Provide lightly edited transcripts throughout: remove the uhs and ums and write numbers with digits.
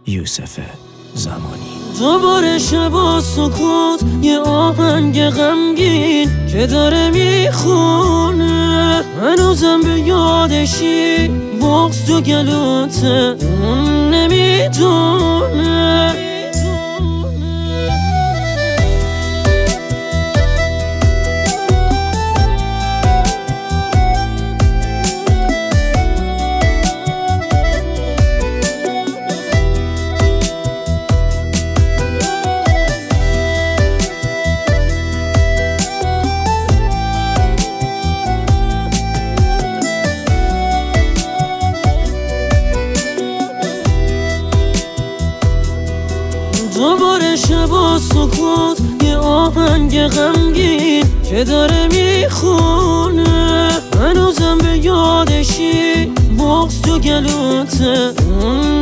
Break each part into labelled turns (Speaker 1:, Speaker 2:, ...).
Speaker 1: یوسف زمانی.
Speaker 2: دوباره شب و سکوت، یه آهنگ غمگین که داره میخونه، هنوزم به یادشی، بغض تو گلوته، اون نمیدونه. دوباره شب و سکوت، یه آهنگ غمگین که داره میخونه، هنوزم به یادشی، بغض تو گلوته، اون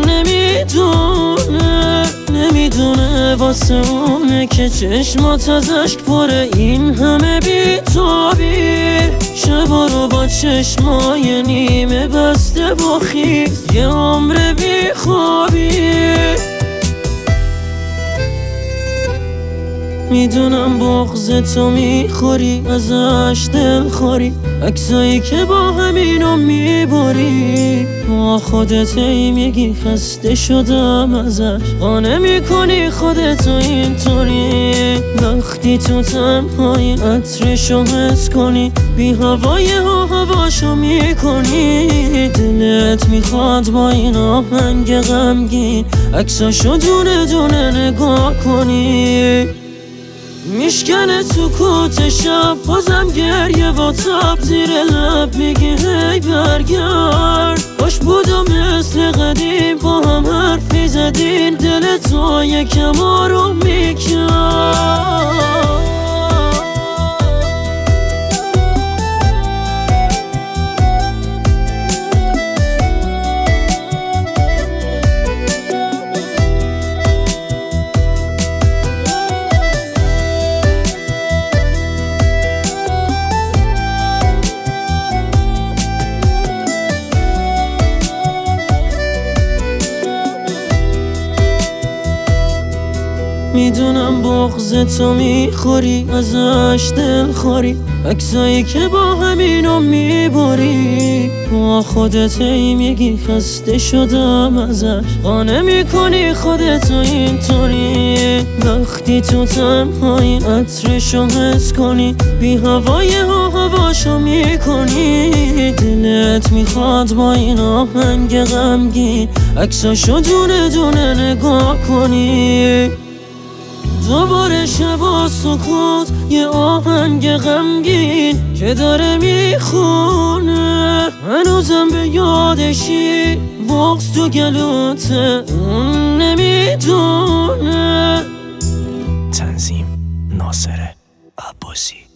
Speaker 2: نمیدونه واسه اونه که چشمات از اشک پره، این همه بی‌تابی، شبا رو با چشمای نیمه بسته با خیز، یه عمر بیخوابی. میدونم بغض تو میخوری، ازش دل خوری، عکسایی که با همینو میبری، با خودت ای میگی خسته شدم ازش، قانع میکنی خودتو اینطوری، وقتی تو تنهایی عطرشو حس کنی، بی هوای هواشو میکنی، دلت میخواد با این آهنگ غمگین عکساشو دونه دونه نگاه کنی. میشکنه سکوت شب، بازم گریه و تب زیر لب میگی هی برگرد، باش بودم مثل قدیم، با هم حرفی زدین، دل تو یکم آروم میکرد. میدونم بغض تو میخوری، ازش دل خوری، عکسایی که با همینو میبری، با خودت ای میگی خسته شدم ازش، قانع میکنی خودتو اینطوری، وقتی تو تنهایی عطرشو حس کنی، بی هوای هواشو میکنی، دلت میخواد با این آهنگ غمگین عکساشو دونه دونه نگاه کنی. دوباره شب و سکوت، یه آهنگ غمگین که داره میخونه، هنوزم به یادشی، بغض تو گلوته، اون نمیدونه.
Speaker 1: تنظیم ناصر عباسی.